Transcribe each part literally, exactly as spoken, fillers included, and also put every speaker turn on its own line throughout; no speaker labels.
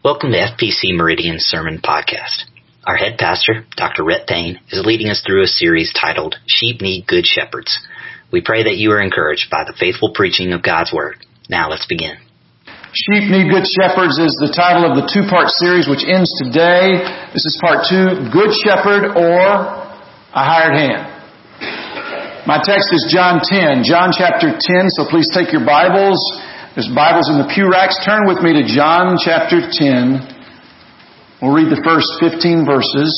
Welcome to F P C Meridian Sermon Podcast. Our head pastor, Doctor Rhett Payne, is leading us through a series titled Sheep Need Good Shepherds. We pray that you are encouraged by the faithful preaching of God's Word. Now let's begin.
Sheep Need Good Shepherds is the title of the two-part series which ends today. This is part two, Good Shepherd or a Hired Hand. My text is John ten, John chapter ten, so please take your Bibles. There's Bibles in the pew racks. Turn with me to John chapter ten. We'll read the first fifteen verses.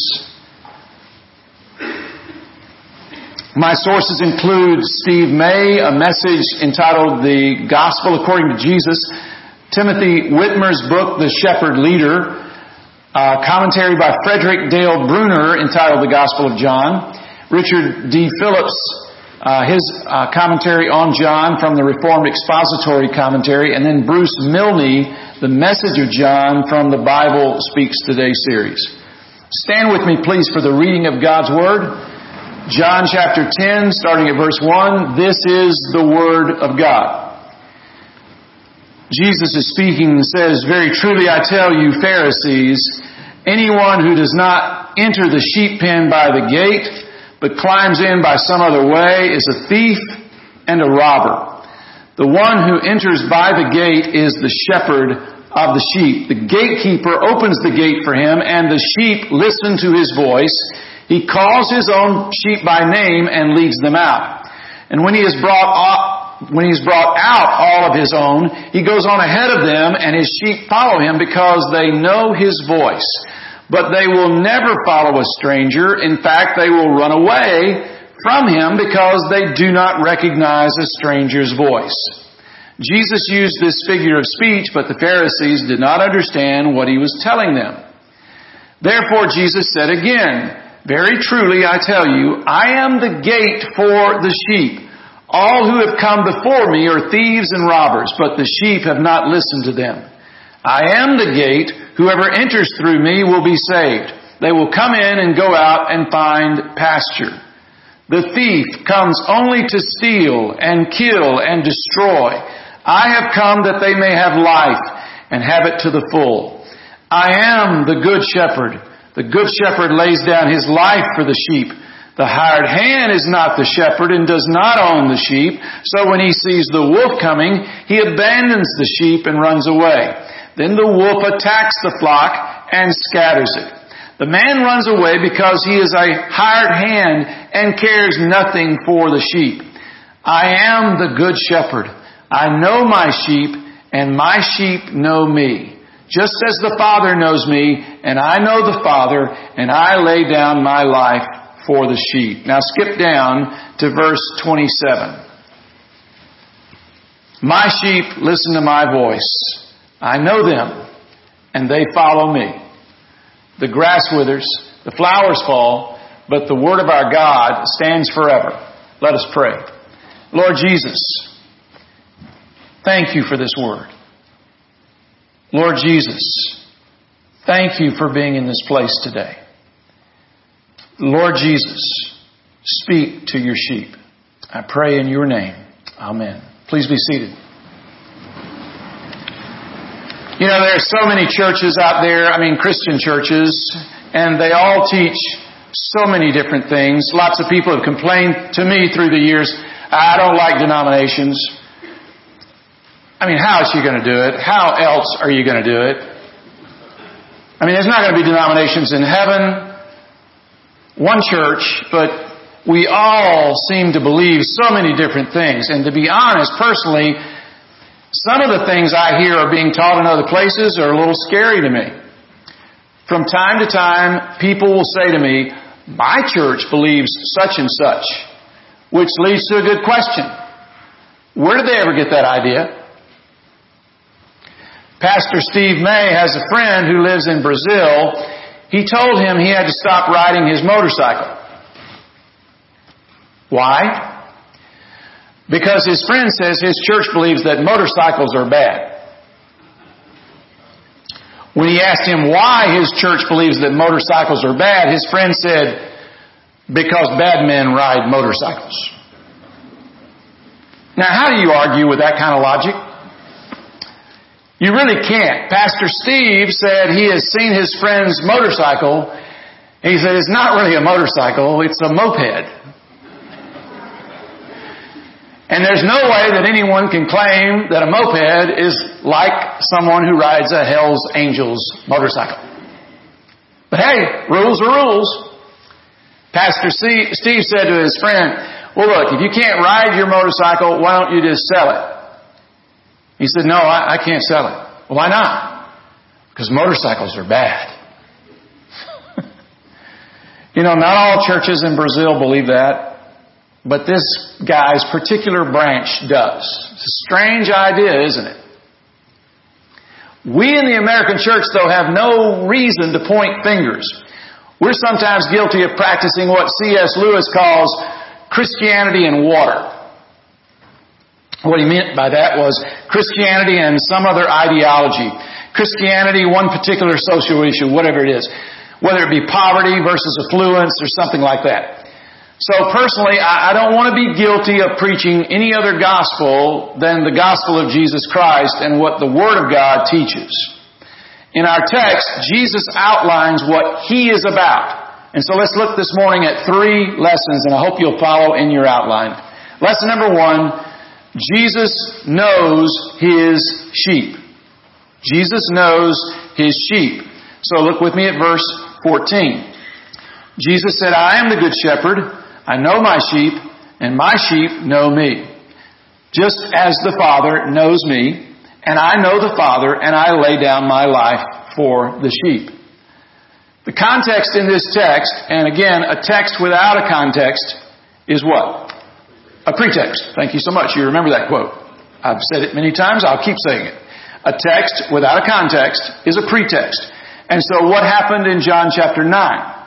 My sources include Steve May, a message entitled The Gospel According to Jesus, Timothy Whitmer's book, The Shepherd Leader, a commentary by Frederick Dale Bruner entitled The Gospel of John, Richard D. Phillips, uh, his uh, commentary on John from the Reformed Expository Commentary, and then Bruce Milne, The Message of John from the Bible Speaks Today series. Stand with me, please, for the reading of God's Word. John chapter ten, starting at verse one, this is the Word of God. Jesus is speaking and says, Very truly I tell you, Pharisees, anyone who does not enter the sheep pen by the gate, but climbs in by some other way, is a thief and a robber. The one who enters by the gate is the shepherd of the sheep. The gatekeeper opens the gate for him, and the sheep listen to his voice. He calls his own sheep by name and leads them out. And when he has brought up When he's brought out all of his own, he goes on ahead of them, and his sheep follow him because they know his voice. But they will never follow a stranger. In fact, they will run away from him because they do not recognize a stranger's voice. Jesus used this figure of speech, but the Pharisees did not understand what he was telling them. Therefore, Jesus said again, Very truly I tell you, I am the gate for the sheep. All who have come before me are thieves and robbers, but the sheep have not listened to them. I am the gate. Whoever enters through me will be saved. They will come in and go out and find pasture. The thief comes only to steal and kill and destroy. I have come that they may have life and have it to the full. I am the good shepherd. The good shepherd lays down his life for the sheep. The hired hand is not the shepherd and does not own the sheep. So when he sees the wolf coming, he abandons the sheep and runs away. Then the wolf attacks the flock and scatters it. The man runs away because he is a hired hand and cares nothing for the sheep. I am the good shepherd. I know my sheep, and my sheep know me. Just as the Father knows me, and I know the Father, and I lay down my life for the sheep. Now skip down to verse twenty-seven. My sheep listen to my voice. I know them, and they follow me. The grass withers, the flowers fall, but the word of our God stands forever. Let us pray. Lord Jesus, thank you for this word. Lord Jesus, thank you for being in this place today. Lord Jesus, speak to your sheep. I pray in your name. Amen. Please be seated. You know, there are so many churches out there, I mean Christian churches, and they all teach so many different things. Lots of people have complained to me through the years, I don't like denominations. I mean, how is she going to do it? How else are you going to do it? I mean, there's not going to be denominations in heaven. One church, but we all seem to believe so many different things. And to be honest, personally, some of the things I hear are being taught in other places are a little scary to me. From time to time, people will say to me, my church believes such and such, which leads to a good question. Where did they ever get that idea? Pastor Steve May has a friend who lives in Brazil. He told him he had to stop riding his motorcycle. Why? Because his friend says his church believes that motorcycles are bad. When he asked him why his church believes that motorcycles are bad, his friend said, because bad men ride motorcycles. Now, how do you argue with that kind of logic? You really can't. Pastor Steve said he has seen his friend's motorcycle. He said it's not really a motorcycle, it's a moped. And there's no way that anyone can claim that a moped is like someone who rides a Hell's Angels motorcycle. But hey, rules are rules. Pastor Steve said to his friend, well, look, if you can't ride your motorcycle, why don't you just sell it? He said, no, I, I can't sell it. Well, why not? Because motorcycles are bad. You know, not all churches in Brazil believe that. But this guy's particular branch does. It's a strange idea, isn't it? We in the American church, though, have no reason to point fingers. We're sometimes guilty of practicing what C S Lewis calls Christianity in water. What he meant by that was Christianity and some other ideology. Christianity, one particular social issue, whatever it is. Whether it be poverty versus affluence or something like that. So personally, I don't want to be guilty of preaching any other gospel than the gospel of Jesus Christ and what the Word of God teaches. In our text, Jesus outlines what He is about. And so let's look this morning at three lessons, and I hope you'll follow in your outline. Lesson number one, Jesus knows His sheep. Jesus knows His sheep. So look with me at verse fourteen. Jesus said, I am the good shepherd. I know my sheep, and my sheep know me. Just as the Father knows me, and I know the Father, and I lay down my life for the sheep. The context in this text, and again, a text without a context, is what? A pretext. Thank you so much. You remember that quote. I've said it many times. I'll keep saying it. A text without a context is a pretext. And so what happened in John chapter nine?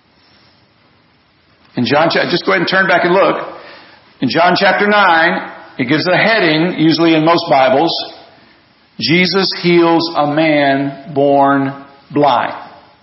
In John, just go ahead and turn back and look. In John chapter nine, it gives a heading, usually in most Bibles. Jesus heals a man born blind.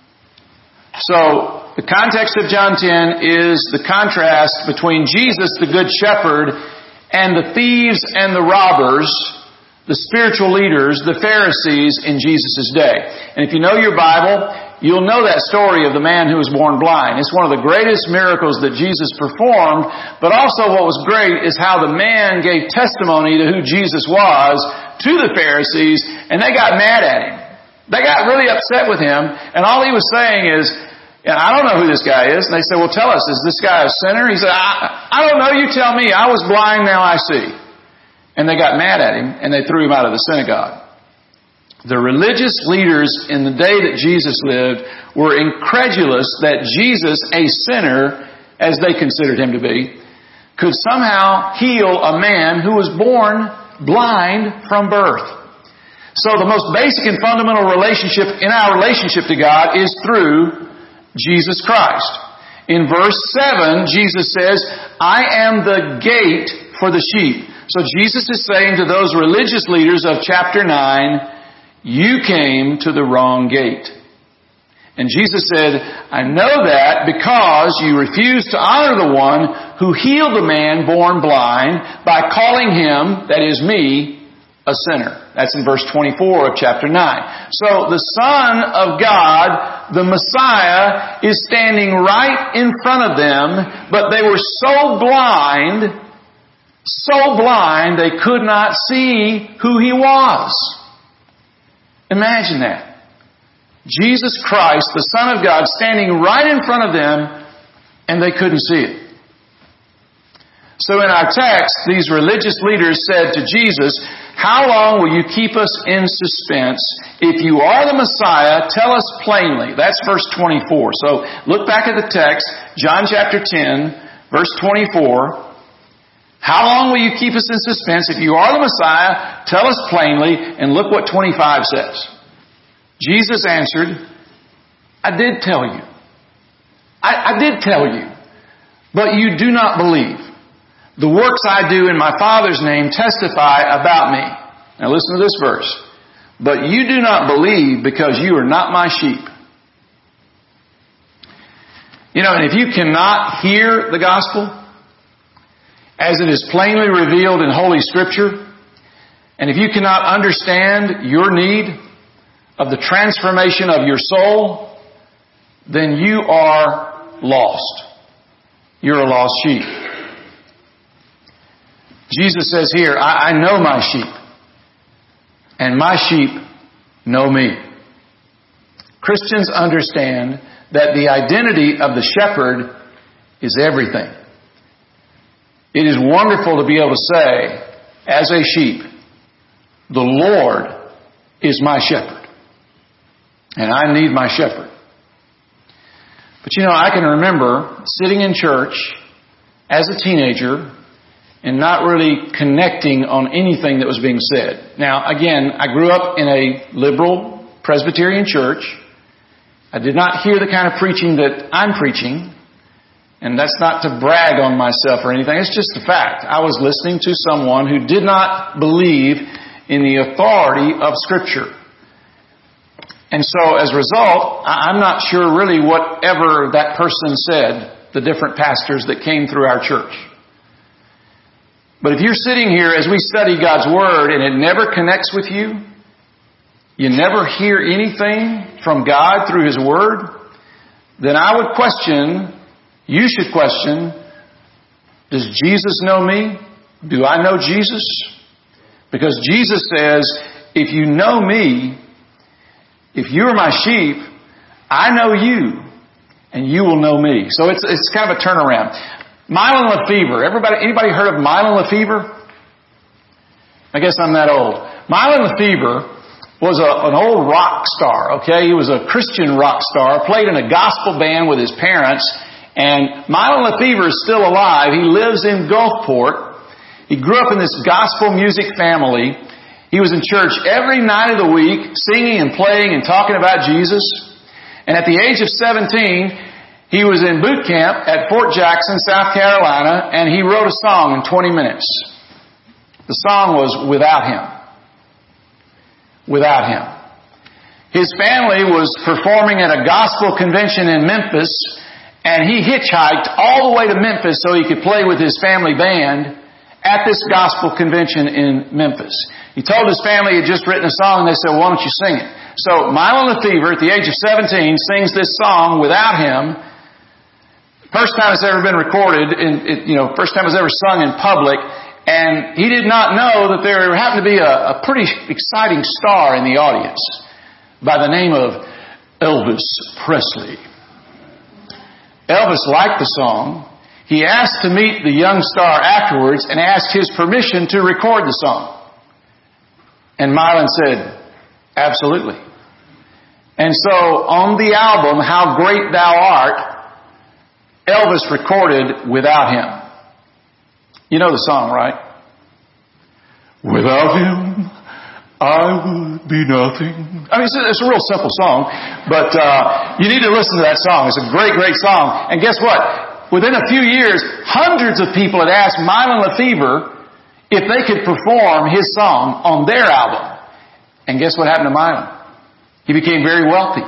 So, the context of John ten is the contrast between Jesus, the Good Shepherd, and the thieves and the robbers, the spiritual leaders, the Pharisees in Jesus' day. And if you know your Bible, you'll know that story of the man who was born blind. It's one of the greatest miracles that Jesus performed, but also what was great is how the man gave testimony to who Jesus was to the Pharisees, and they got mad at him. They got really upset with him, and all he was saying is, I don't know who this guy is. And they said, well, tell us, is this guy a sinner? He said, I, I don't know, you tell me. I was blind, now I see. And they got mad at him, and they threw him out of the synagogue. The religious leaders in the day that Jesus lived were incredulous that Jesus, a sinner, as they considered him to be, could somehow heal a man who was born blind from birth. So the most basic and fundamental relationship in our relationship to God is through Jesus Christ. In verse seven, Jesus says, I am the gate for the sheep. So Jesus is saying to those religious leaders of chapter nine, you came to the wrong gate. And Jesus said, I know that because you refused to honor the one who healed the man born blind by calling him, that is me, a sinner. That's in verse twenty-four of chapter nine. So the Son of God, the Messiah, is standing right in front of them, but they were so blind, so blind they could not see who He was. Imagine that. Jesus Christ, the Son of God, standing right in front of them, and they couldn't see it. So in our text, these religious leaders said to Jesus, how long will you keep us in suspense? If you are the Messiah, tell us plainly. That's verse twenty-four. So look back at the text, John chapter ten, verse twenty-four. How long will you keep us in suspense? If you are the Messiah, tell us plainly. And look what twenty-five says. Jesus answered, I did tell you. I, I did tell you. But you do not believe. The works I do in my Father's name testify about me. Now listen to this verse. But you do not believe because you are not my sheep. You know, and if you cannot hear the gospel, as it is plainly revealed in Holy Scripture, And if you cannot understand your need of the transformation of your soul, then you are lost. You're a lost sheep. Jesus says here, I, I know my sheep, and my sheep know me. Christians understand that the identity of the shepherd is everything. It is wonderful to be able to say, as a sheep, the Lord is my shepherd, and I need my shepherd. But you know, I can remember sitting in church as a teenager and not really connecting on anything that was being said. Now, again, I grew up in a liberal Presbyterian church. I did not hear the kind of preaching that I'm preaching. And that's not to brag on myself or anything. It's just a fact. I was listening to someone who did not believe in the authority of Scripture. And so, as a result, I'm not sure really whatever that person said, the different pastors that came through our church. But if you're sitting here as we study God's Word and it never connects with you, you never hear anything from God through His Word, then I would question, you should question, does Jesus know me? Do I know Jesus? Because Jesus says, if you know me, if you are my sheep, I know you, and you will know me. So it's it's kind of a turnaround. Mylon Lefevre. Everybody, anybody heard of Mylon Lefevre? I guess I'm that old. Mylon Lefevre was a, an old rock star, okay? He was a Christian rock star, played in a gospel band with his parents, and Mylon Lefevre is still alive. He lives in Gulfport. He grew up in this gospel music family. He was in church every night of the week, singing and playing and talking about Jesus. And at the age of seventeen, he was in boot camp at Fort Jackson, South Carolina, and he wrote a song in twenty minutes. The song was Without Him. Without Him. His family was performing at a gospel convention in Memphis, and he hitchhiked all the way to Memphis so he could play with his family band at this gospel convention in Memphis. He told his family he had just written a song, and they said, well, why don't you sing it? So Mylon Lefevre, at the age of seventeen, sings this song, Without Him. First time it's ever been recorded, in, it, you know, first time it's ever sung in public. And he did not know that there happened to be a, a pretty exciting star in the audience by the name of Elvis Presley. Elvis liked the song. He asked to meet the young star afterwards and asked his permission to record the song. And Mylon said, absolutely. And so on the album, How Great Thou Art, Elvis recorded Without Him. You know the song, right? Without Him, I would be nothing. I mean, it's a, it's a real simple song, but uh, you need to listen to that song. It's a great, great song. And guess what? Within a few years, hundreds of people had asked Mylon Lefevre if they could perform his song on their album. And guess what happened to Mylon? He became very wealthy.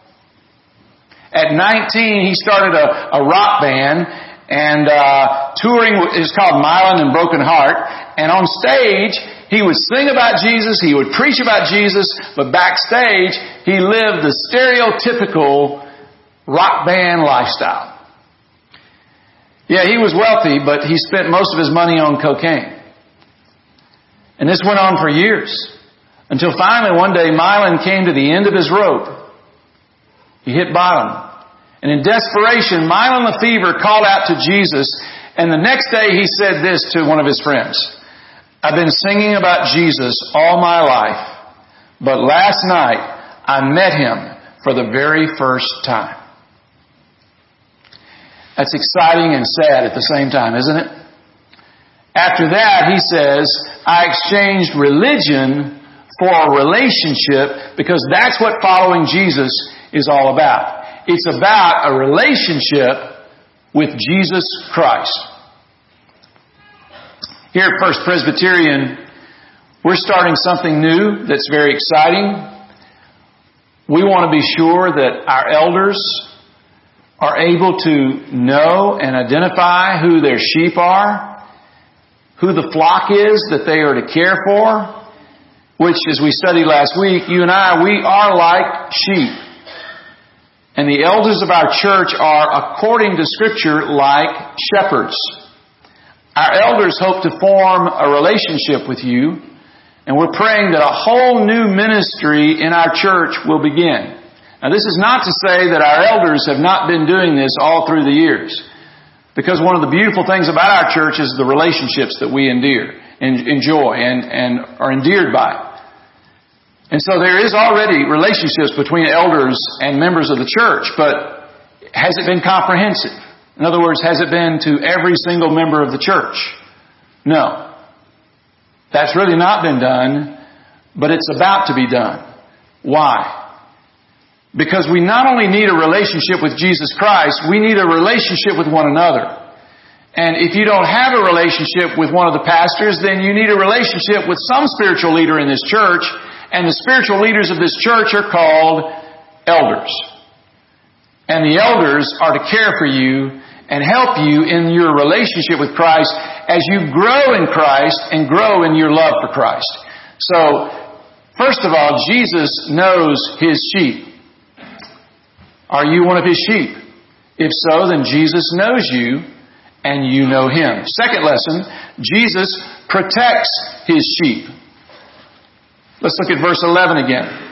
At nineteen, he started a, a rock band, and uh, touring is called Mylon and Broken Heart. And on stage, he would sing about Jesus, he would preach about Jesus, but backstage, he lived the stereotypical rock band lifestyle. Yeah, he was wealthy, but he spent most of his money on cocaine. And this went on for years. Until finally one day Mylon came to the end of his rope. He hit bottom. And in desperation, Mylon Lefevre called out to Jesus. And the next day he said this to one of his friends. I've been singing about Jesus all my life. But last night I met Him for the very first time. That's exciting and sad at the same time, isn't it? After that, he says, I exchanged religion for a relationship because that's what following Jesus is all about. It's about a relationship with Jesus Christ. Here at First Presbyterian, we're starting something new that's very exciting. We want to be sure that our elders are able to know and identify who their sheep are, who the flock is that they are to care for, which, as we studied last week, you and I, we are like sheep. And the elders of our church are, according to Scripture, like shepherds. Our elders hope to form a relationship with you, and we're praying that a whole new ministry in our church will begin. Now, this is not to say that our elders have not been doing this all through the years, because one of the beautiful things about our church is the relationships that we endear, and enjoy and, and are endeared by. And so there is already relationships between elders and members of the church, but has it been comprehensive? In other words, has it been to every single member of the church? No. That's really not been done, but it's about to be done. Why? Because we not only need a relationship with Jesus Christ, we need a relationship with one another. And if you don't have a relationship with one of the pastors, then you need a relationship with some spiritual leader in this church, and the spiritual leaders of this church are called elders. And the elders are to care for you and help you in your relationship with Christ as you grow in Christ and grow in your love for Christ. So, first of all, Jesus knows His sheep. Are you one of His sheep? If so, then Jesus knows you and you know Him. Second lesson, Jesus protects His sheep. Let's look at verse eleven again.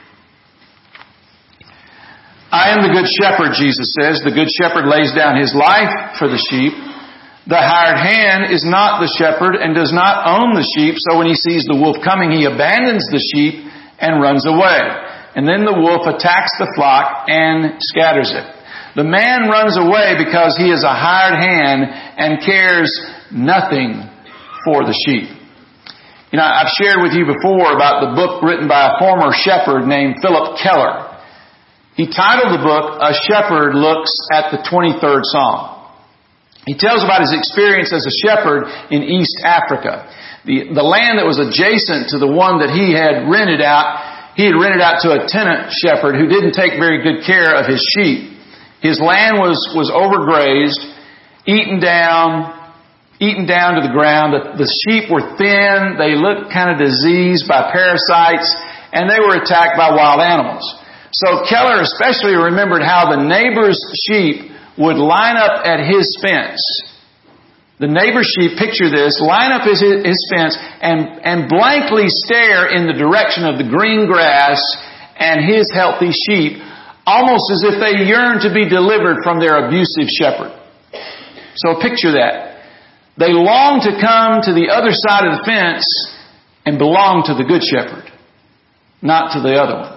I am the good shepherd, Jesus says. The good shepherd lays down his life for the sheep. The hired hand is not the shepherd and does not own the sheep. So when he sees the wolf coming, he abandons the sheep and runs away. And then the wolf attacks the flock and scatters it. The man runs away because he is a hired hand and cares nothing for the sheep. You know, I've shared with you before about the book written by a former shepherd named Philip Keller. He titled the book, A Shepherd Looks at the twenty-third Psalm. He tells about his experience as a shepherd in East Africa. The, the land that was adjacent to the one that he had rented out, he had rented out to a tenant shepherd who didn't take very good care of his sheep. His land was, was overgrazed, eaten down, eaten down to the ground. The, the sheep were thin, they looked kind of diseased by parasites, and they were attacked by wild animals. So Keller especially remembered how the neighbor's sheep would line up at his fence. The neighbor's sheep, picture this, line up his, his fence and, and blankly stare in the direction of the green grass and his healthy sheep, almost as if they yearn to be delivered from their abusive shepherd. So picture that. They long to come to the other side of the fence and belong to the good shepherd, not to the other one.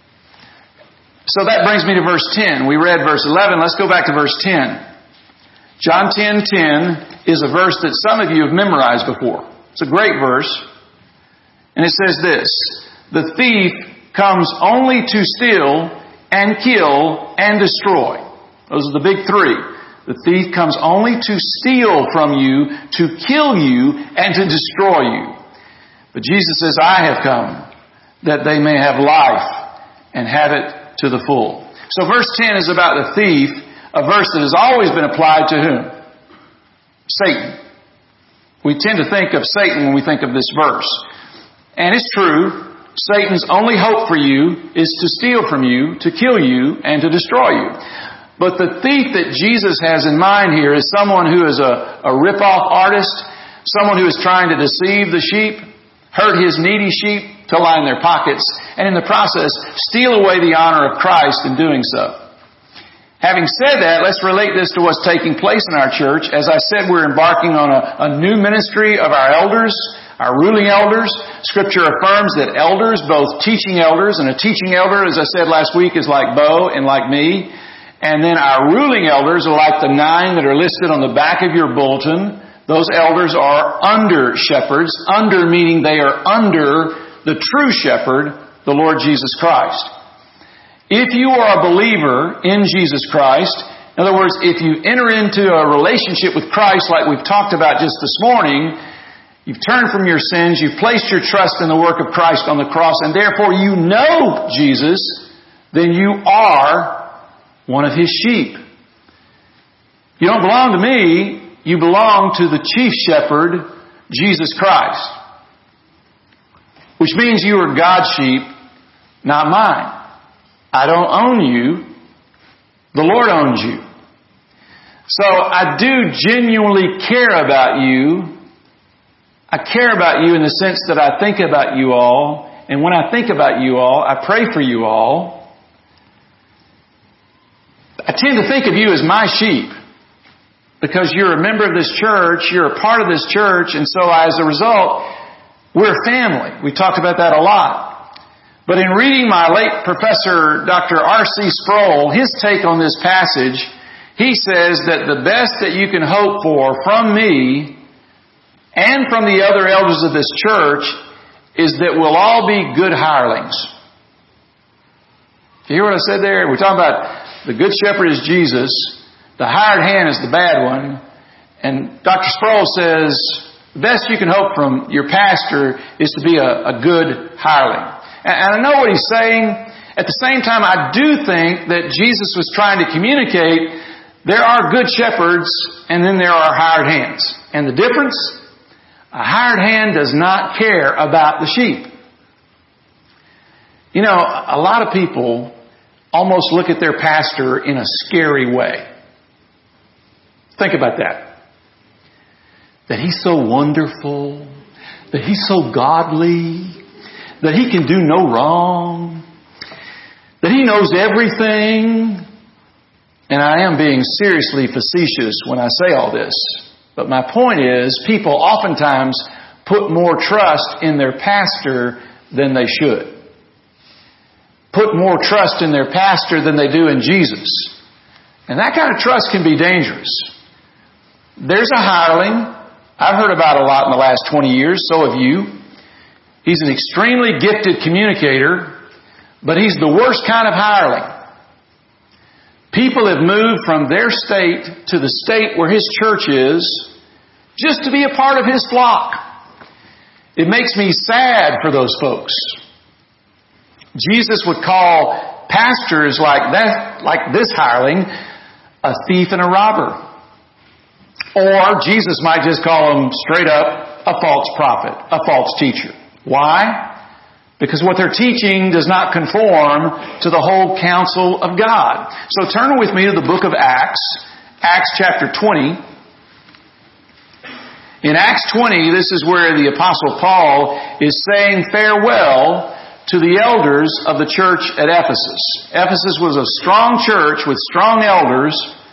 So that brings me to verse ten. We read verse eleven. Let's go back to verse ten. John ten ten is a verse that some of you have memorized before. It's a great verse. And it says this, the thief comes only to steal and kill and destroy. Those are the big three. The thief comes only to steal from you, to kill you, and to destroy you. But Jesus says, I have come that they may have life and have it to the full. So verse ten is about the thief, a verse that has always been applied to whom? Satan. We tend to think of Satan when we think of this verse. And it's true, Satan's only hope for you is to steal from you, to kill you, and to destroy you. But the thief that Jesus has in mind here is someone who is a, a rip-off artist, someone who is trying to deceive the sheep, hurt his needy sheep to line their pockets, and in the process, steal away the honor of Christ in doing so. Having said that, let's relate this to what's taking place in our church. As I said, we're embarking on a, a new ministry of our elders, our ruling elders. Scripture affirms that elders, both teaching elders, and a teaching elder, as I said last week, is like Bo and like me. And then our ruling elders are like the nine that are listed on the back of your bulletin. Those elders are under shepherds. Under meaning they are under the true shepherd, the Lord Jesus Christ. If you are a believer in Jesus Christ, in other words, if you enter into a relationship with Christ like we've talked about just this morning, you've turned from your sins, you've placed your trust in the work of Christ on the cross, and therefore you know Jesus, then you are one of His sheep. You don't belong to me, you belong to the chief shepherd, Jesus Christ. which means you are God's sheep, not mine. I don't own you. The Lord owns you. So I do genuinely care about you. I care about you in the sense that I think about you all. And when I think about you all, I pray for you all. I tend to think of you as my sheep because you're a member of this church, you're a part of this church, and so as a result, we're family. We talked about that a lot. But in reading my late professor, Doctor R C Sproul, his take on this passage, he says that the best that you can hope for from me and from the other elders of this church is that we'll all be good hirelings. You hear what I said there? We're talking about the good shepherd is Jesus. The hired hand is the bad one. And Doctor Sproul says the best you can hope from your pastor is to be a, a good hireling. And I know what he's saying. At the same time, I do think that Jesus was trying to communicate there are good shepherds and then there are hired hands. And the difference? A hired hand does not care about the sheep. You know, a lot of people almost look at their pastor in a scary way. Think about that. That he's so wonderful, that he's so godly, that he can do no wrong, that he knows everything. And I am being seriously facetious when I say all this. But my point is, people oftentimes put more trust in their pastor than they should. Put more trust in their pastor than they do in Jesus. And that kind of trust can be dangerous. There's a hireling I've heard about a lot in the last twenty years, so have you. He's an extremely gifted communicator, but he's the worst kind of hireling. People have moved from their state to the state where his church is just to be a part of his flock. It makes me sad for those folks. Jesus would call pastors like that, like this hireling, a thief and a robber. Or Jesus might just call them straight up a false prophet, a false teacher. Why? Because what they're teaching does not conform to the whole counsel of God. So turn with me to the book of Acts, Acts chapter twenty. In Acts twenty, this is where the Apostle Paul is saying farewell to the elders of the church at Ephesus. Ephesus was a strong church with strong elders,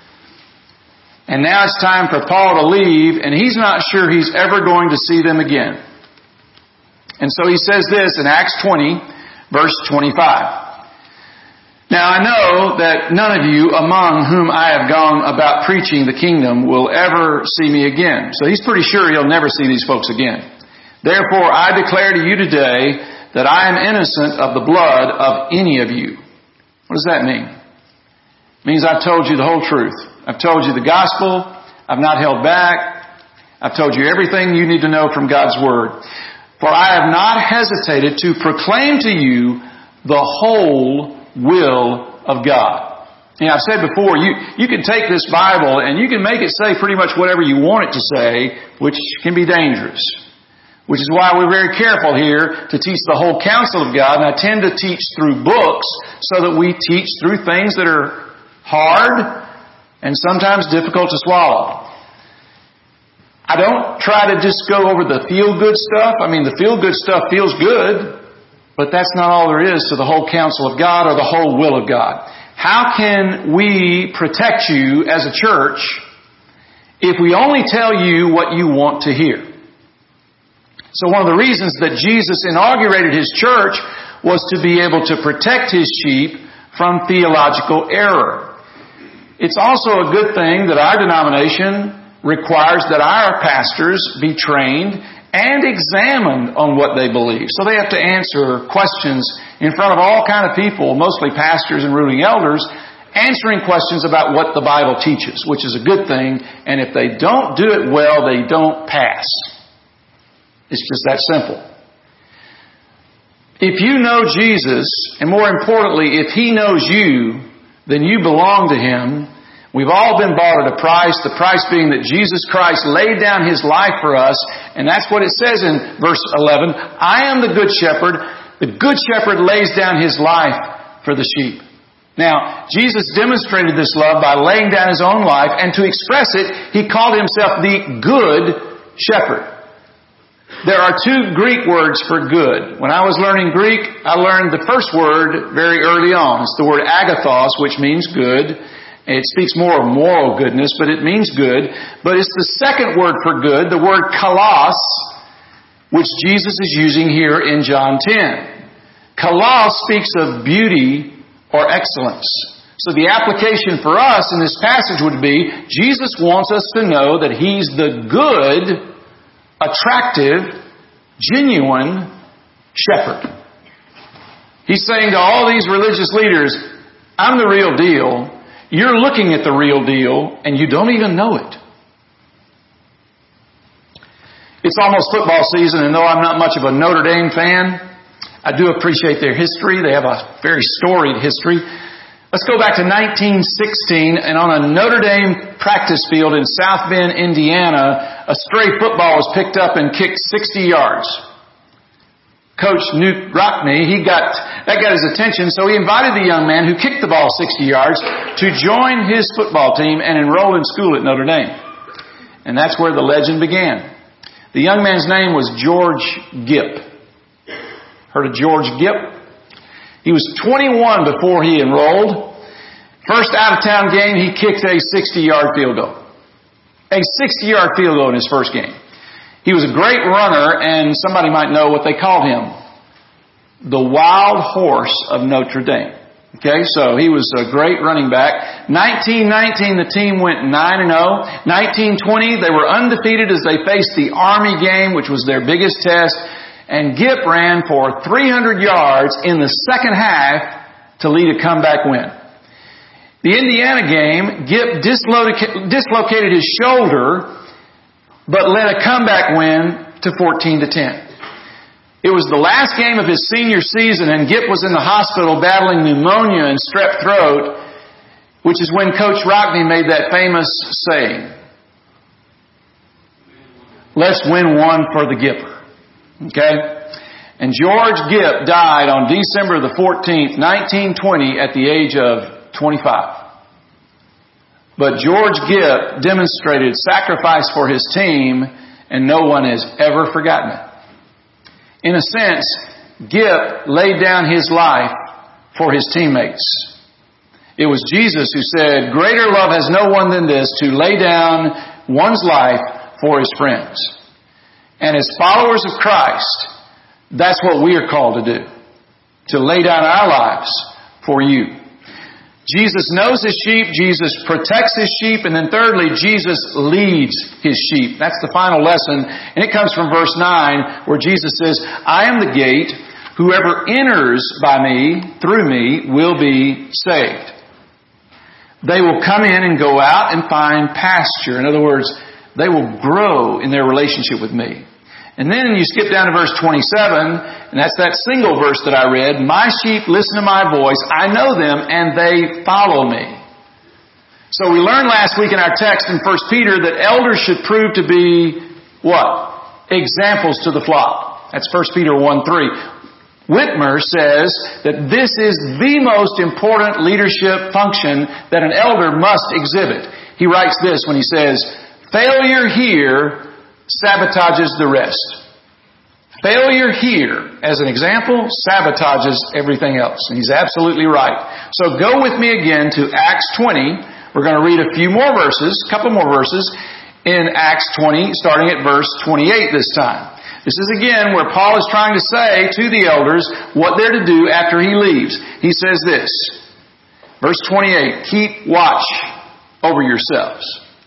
and now it's time for Paul to leave, and he's not sure he's ever going to see them again. And so he says this in Acts twenty, verse twenty-five. Now I know that none of you among whom I have gone about preaching the kingdom will ever see me again. So he's pretty sure he'll never see these folks again. Therefore I declare to you today that I am innocent of the blood of any of you. What does that mean? It means I've told you the whole truth. I've told you the gospel. I've not held back. I've told you everything you need to know from God's Word. For I have not hesitated to proclaim to you the whole will of God. You know, I've said before, you, you can take this Bible and you can make it say pretty much whatever you want it to say, which can be dangerous. Which is why we're very careful here to teach the whole counsel of God. And I tend to teach through books so that we teach through things that are hard and sometimes difficult to swallow. I don't try to just go over the feel-good stuff. I mean, the feel-good stuff feels good, but that's not all there is to the whole counsel of God or the whole will of God. How can we protect you as a church if we only tell you what you want to hear? So one of the reasons that Jesus inaugurated His church was to be able to protect His sheep from theological error. It's also a good thing that our denomination requires that our pastors be trained and examined on what they believe. So they have to answer questions in front of all kind of people, mostly pastors and ruling elders, answering questions about what the Bible teaches, which is a good thing. And if they don't do it well, they don't pass. It's just that simple. If you know Jesus, and more importantly, if He knows you, then you belong to Him. We've all been bought at a price, the price being that Jesus Christ laid down His life for us, and that's what it says in verse eleven. I am the good shepherd. The good shepherd lays down His life for the sheep. Now, Jesus demonstrated this love by laying down His own life, and to express it, He called Himself the good shepherd. There are two Greek words for good. When I was learning Greek, I learned the first word very early on. It's the word agathos, which means good. It speaks more of moral goodness, but it means good. But it's the second word for good, the word kalos, which Jesus is using here in John ten. Kalos speaks of beauty or excellence. So the application for us in this passage would be, Jesus wants us to know that He's the good, attractive, genuine shepherd. He's saying to all these religious leaders, I'm the real deal. You're looking at the real deal, and you don't even know it. It's almost football season, and though I'm not much of a Notre Dame fan, I do appreciate their history. They have a very storied history. Let's go back to nineteen sixteen, and on a Notre Dame practice field in South Bend, Indiana, a stray football was picked up and kicked sixty yards. Coach Newt Rockne, he got, that got his attention, so he invited the young man who kicked the ball sixty yards to join his football team and enroll in school at Notre Dame. And that's where the legend began. The young man's name was George Gipp. Heard of George Gipp? He was twenty-one before he enrolled. First out-of-town game, he kicked a sixty-yard field goal. A sixty-yard field goal in his first game. He was a great runner, and somebody might know what they called him. The wild horse of Notre Dame. Okay, so he was a great running back. nineteen nineteen, the team went nine and oh. nineteen twenty, they were undefeated as they faced the Army game, which was their biggest test. And Gipp ran for three hundred yards in the second half to lead a comeback win. The Indiana game, Gipp dislocated his shoulder, but led a comeback win to fourteen to ten. It was the last game of his senior season, and Gipp was in the hospital battling pneumonia and strep throat, which is when Coach Rockne made that famous saying, let's win one for the Gipper. Okay? And George Gipp died on December the fourteenth, nineteen twenty, at the age of twenty-five. But George Gipp demonstrated sacrifice for his team, and no one has ever forgotten it. In a sense, Gipp laid down his life for his teammates. It was Jesus who said, greater love has no one than this, to lay down one's life for his friends. And as followers of Christ, that's what we are called to do. To lay down our lives for you. Jesus knows His sheep. Jesus protects His sheep. And then thirdly, Jesus leads His sheep. That's the final lesson. And it comes from verse nine, where Jesus says, I am the gate. Whoever enters by me, through me, will be saved. They will come in and go out and find pasture. In other words, they will grow in their relationship with me. And then you skip down to verse twenty-seven, and that's that single verse that I read. My sheep listen to my voice. I know them, and they follow me. So we learned last week in our text in First Peter that elders should prove to be what? Examples to the flock. That's First Peter one three. Whitmer says that this is the most important leadership function that an elder must exhibit. He writes this when he says, failure here sabotages the rest. Failure here, as an example, sabotages everything else. And he's absolutely right. So go with me again to Acts twenty. We're going to read a few more verses, a couple more verses in Acts twenty, starting at verse twenty-eight this time. This is again where Paul is trying to say to the elders what they're to do after he leaves. He says this, verse twenty-eight, keep watch over yourselves.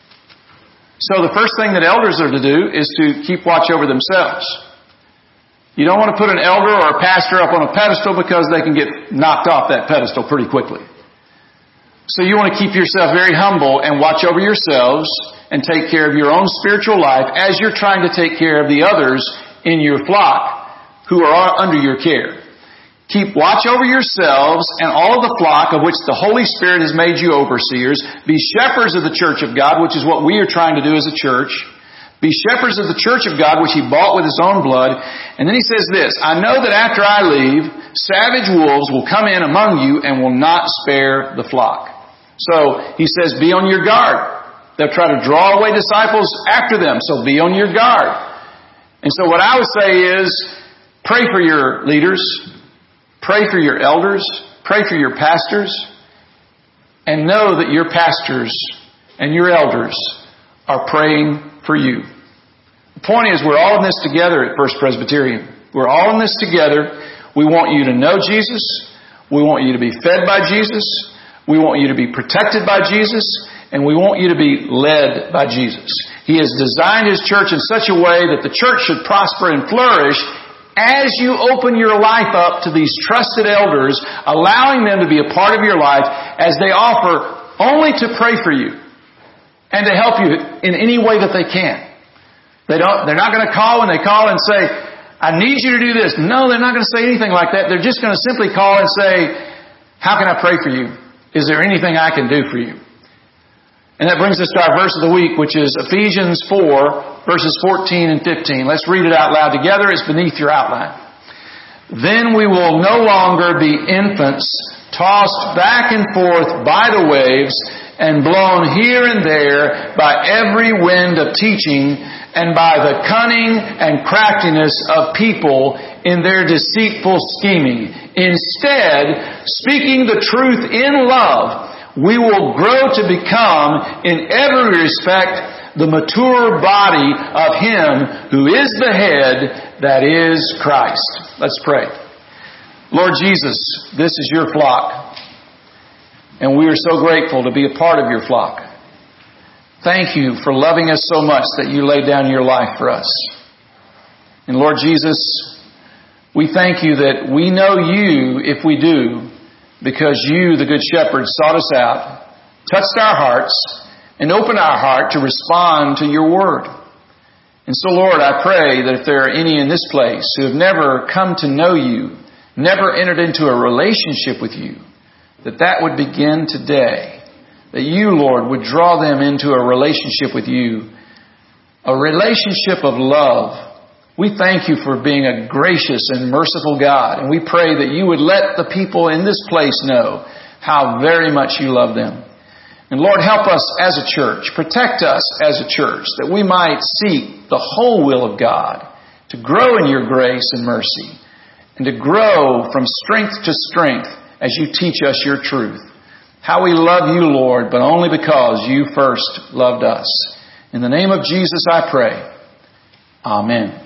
So the first thing that elders are to do is to keep watch over themselves. You don't want to put an elder or a pastor up on a pedestal because they can get knocked off that pedestal pretty quickly. So you want to keep yourself very humble and watch over yourselves and take care of your own spiritual life as you're trying to take care of the others in your flock who are under your care. Keep watch over yourselves and all of the flock of which the Holy Spirit has made you overseers. Be shepherds of the church of God, which is what we are trying to do as a church. Be shepherds of the church of God, which He bought with His own blood. And then He says this, I know that after I leave, savage wolves will come in among you and will not spare the flock. So He says, be on your guard. They'll try to draw away disciples after them, so be on your guard. And so what I would say is, pray for your leaders. Pray for your elders. Pray for your pastors. And know that your pastors and your elders are praying for you. The point is, we're all in this together at First Presbyterian. We're all in this together. We want you to know Jesus. We want you to be fed by Jesus. We want you to be protected by Jesus. And we want you to be led by Jesus. He has designed His church in such a way that the church should prosper and flourish as you open your life up to these trusted elders, allowing them to be a part of your life as they offer only to pray for you and to help you in any way that they can. They don't, they're not going to call when they call and say, I need you to do this. No, they're not going to say anything like that. They're just going to simply call and say, how can I pray for you? Is there anything I can do for you? And that brings us to our verse of the week, which is Ephesians four, verses fourteen and fifteen. Let's read it out loud together. It's beneath your outline. Then we will no longer be infants, tossed back and forth by the waves and blown here and there by every wind of teaching and by the cunning and craftiness of people in their deceitful scheming. Instead, speaking the truth in love, we will grow to become, in every respect, the mature body of Him who is the head, that is Christ. Let's pray. Lord Jesus, this is your flock, and we are so grateful to be a part of your flock. Thank you for loving us so much that you laid down your life for us. And Lord Jesus, we thank you that we know you if we do, because you, the Good Shepherd, sought us out, touched our hearts, and opened our heart to respond to your word. And so, Lord, I pray that if there are any in this place who have never come to know you, never entered into a relationship with you, that that would begin today. That you, Lord, would draw them into a relationship with you, a relationship of love. We thank you for being a gracious and merciful God. And we pray that you would let the people in this place know how very much you love them. And Lord, help us as a church. Protect us as a church that we might seek the whole will of God, to grow in your grace and mercy, and to grow from strength to strength as you teach us your truth. How we love you, Lord, but only because you first loved us. In the name of Jesus I pray. Amen.